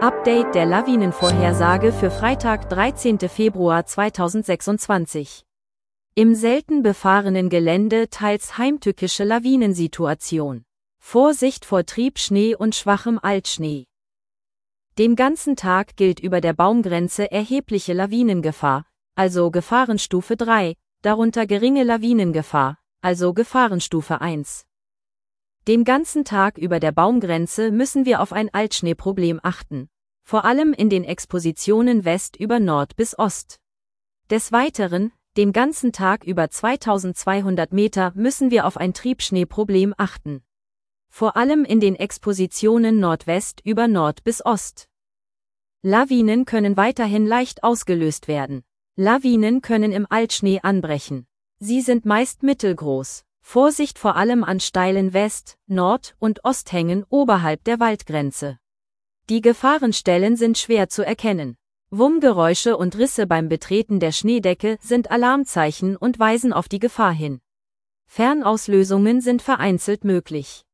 Update der Lawinenvorhersage für Freitag, 13. Februar 2026. Im selten befahrenen Gelände teils heimtückische Lawinensituation. Vorsicht vor Triebschnee und schwachem Altschnee. Den ganzen Tag gilt über der Baumgrenze erhebliche Lawinengefahr, also Gefahrenstufe 3, darunter geringe Lawinengefahr, also Gefahrenstufe 1. Den ganzen Tag über der Baumgrenze müssen wir auf ein Altschneeproblem achten, vor allem in den Expositionen West über Nord bis Ost. Des Weiteren, den ganzen Tag über 2200 Meter müssen wir auf ein Triebschneeproblem achten. Vor allem in den Expositionen Nordwest über Nord bis Ost. Lawinen können weiterhin leicht ausgelöst werden. Lawinen können im Altschnee anbrechen. Sie sind meist mittelgroß. Vorsicht vor allem an steilen West-, Nord- und Osthängen oberhalb der Waldgrenze. Die Gefahrenstellen sind schwer zu erkennen. Wummgeräusche und Risse beim Betreten der Schneedecke sind Alarmzeichen und weisen auf die Gefahr hin. Fernauslösungen sind vereinzelt möglich.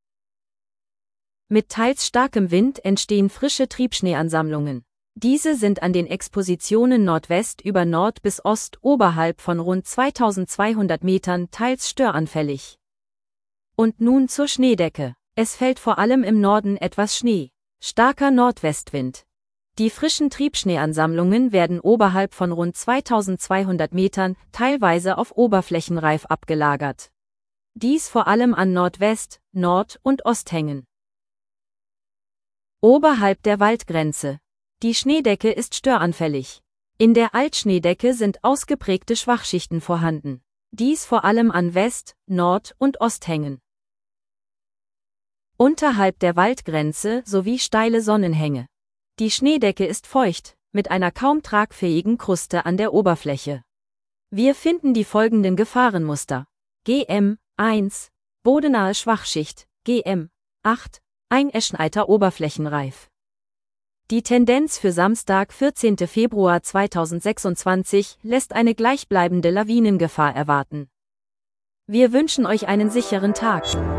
Mit teils starkem Wind entstehen frische Triebschneeansammlungen. Diese sind an den Expositionen Nordwest über Nord bis Ost oberhalb von rund 2200 Metern teils störanfällig. Und nun zur Schneedecke. Es fällt vor allem im Norden etwas Schnee. Starker Nordwestwind. Die frischen Triebschneeansammlungen werden oberhalb von rund 2200 Metern teilweise auf Oberflächenreif abgelagert. Dies vor allem an Nordwest-, Nord- und Osthängen. Oberhalb der Waldgrenze. Die Schneedecke ist störanfällig. In der Altschneedecke sind ausgeprägte Schwachschichten vorhanden. Dies vor allem an West-, Nord- und Osthängen. Unterhalb der Waldgrenze sowie steile Sonnenhänge. Die Schneedecke ist feucht, mit einer kaum tragfähigen Kruste an der Oberfläche. Wir finden die folgenden Gefahrenmuster. GM 1, bodenahe Schwachschicht, GM 8, eingeschneiter Oberflächenreif. Die Tendenz für Samstag, 14. Februar 2026, lässt eine gleichbleibende Lawinengefahr erwarten. Wir wünschen euch einen sicheren Tag.